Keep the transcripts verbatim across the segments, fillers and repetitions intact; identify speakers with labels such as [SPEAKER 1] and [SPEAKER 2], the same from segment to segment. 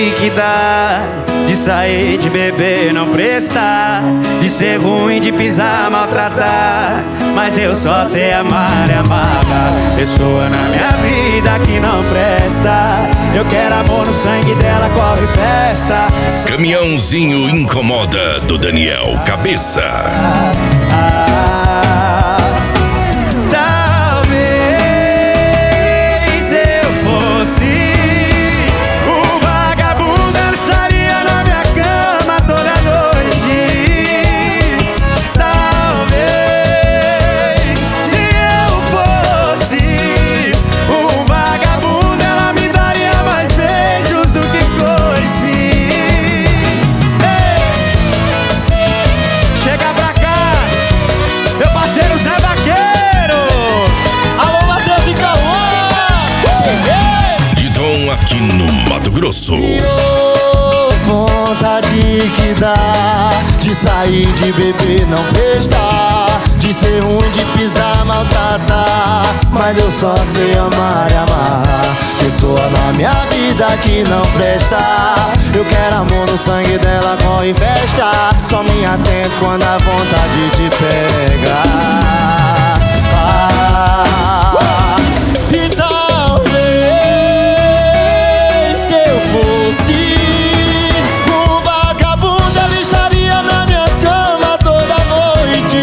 [SPEAKER 1] que dá de sair, de beber, não prestar, de ser ruim, de pisar, maltratar. Mas eu só sei amar e amar pessoa na minha vida que não presta. Eu quero amor no sangue dela, corre festa.
[SPEAKER 2] Caminhãozinho Incomoda, do Daniel Cabeça.
[SPEAKER 1] Ah, ah, talvez eu fosse o vagabundo, ela estaria na minha cama toda noite. Talvez se eu fosse um vagabundo, ela me daria mais beijos do que coice. Ei, chega pra cá, meu parceiro Zé Vaqueiro.
[SPEAKER 3] Alô, Matheus e Cauã. Cheguei.
[SPEAKER 2] De Dom aqui no Mato Grosso.
[SPEAKER 3] Oh, vontade que dá de sair, de beber, não prestar, de ser ruim, de pisar, maltratar. Mas eu só sei amar e amar pessoa na minha vida que não presta. Eu quero amor no sangue dela, corre festa. Só me atento quando a vontade te pega. Ah, e talvez se eu fosse um vagabundo, ela estaria na minha cama toda noite.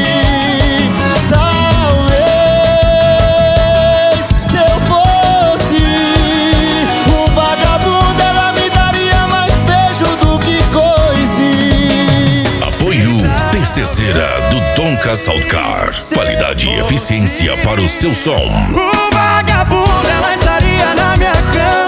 [SPEAKER 3] Talvez se eu fosse um vagabundo, ela me daria mais beijo do que coice.
[SPEAKER 2] Apoio Terceira do Tonka Saltcar. Qualidade e eficiência para o seu som.
[SPEAKER 1] O vagabundo, ela estaria na minha cama